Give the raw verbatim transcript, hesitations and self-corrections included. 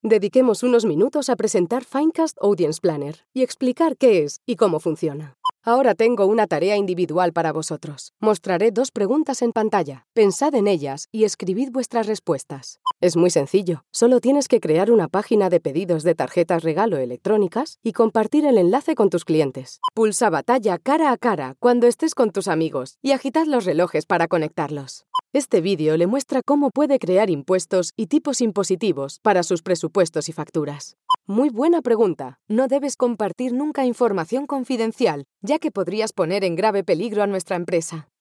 Dediquemos unos minutos a presentar Finecast Audience Planner y explicar qué es y cómo funciona. Ahora tengo una tarea individual para vosotros. Mostraré dos preguntas en pantalla. Pensad en ellas y escribid vuestras respuestas. Es muy sencillo. Solo tienes que crear una página de pedidos de tarjetas regalo electrónicas y compartir el enlace con tus clientes. Pulsa batalla cara a cara cuando estés con tus amigos y agitad los relojes para conectarlos. Este vídeo le muestra cómo puede crear impuestos y tipos impositivos para sus presupuestos y facturas. Muy buena pregunta. No debes compartir nunca información confidencial, ya que podrías poner en grave peligro a nuestra empresa.